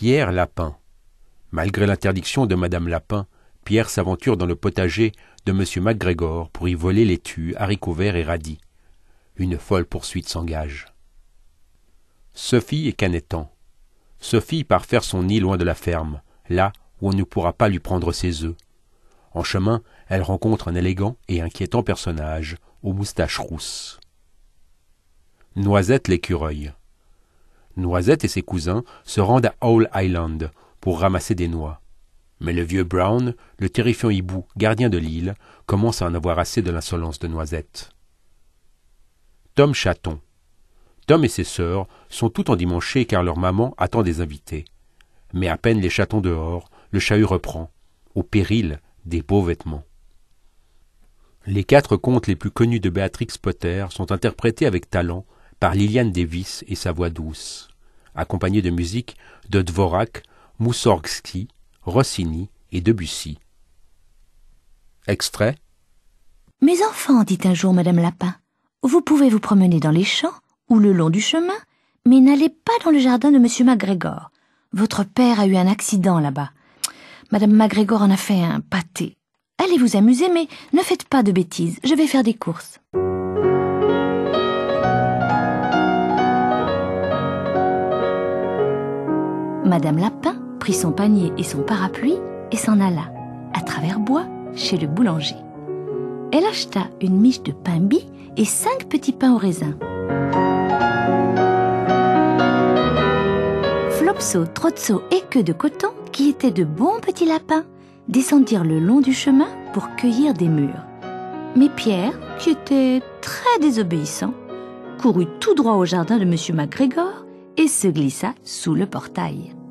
Pierre Lapin. Malgré l'interdiction de Madame Lapin, Pierre s'aventure dans le potager de M. MacGregor pour y voler laitues, haricots verts et radis. Une folle poursuite s'engage. Sophie et Canetan. Sophie part faire son nid loin de la ferme, là où on ne pourra pas lui prendre ses œufs. En chemin, elle rencontre un élégant et inquiétant personnage, aux moustaches rousses. Noisette l'écureuil. Noisette et ses cousins se rendent à Owl Island pour ramasser des noix. Mais le vieux Brown, le terrifiant hibou, gardien de l'île, commence à en avoir assez de l'insolence de Noisette. Tom Chaton. Tom et ses sœurs sont tout endimanchés car leur maman attend des invités. Mais à peine les chatons dehors, le chahut reprend, au péril des beaux vêtements. Les 4 contes les plus connus de Béatrix Potter sont interprétés avec talent par Liliane Davis et sa voix douce, accompagnée de musique de Dvorak, Moussorgsky, Rossini et Debussy. Extrait. « Mes enfants, dit un jour Madame Lapin, vous pouvez vous promener dans les champs ou le long du chemin, mais n'allez pas dans le jardin de Monsieur MacGregor. Votre père a eu un accident là-bas. Madame MacGregor en a fait un pâté. Allez vous amuser, mais ne faites pas de bêtises, je vais faire des courses. » Madame Lapin prit son panier et son parapluie et s'en alla, à travers bois, chez le boulanger. Elle acheta une miche de pain bis et 5 petits pains au raisin. Flopso, Trotso et Queue de Coton, qui étaient de bons petits lapins, descendirent le long du chemin pour cueillir des mûres. Mais Pierre, qui était très désobéissant, courut tout droit au jardin de Monsieur MacGregor et se glissa sous le portail.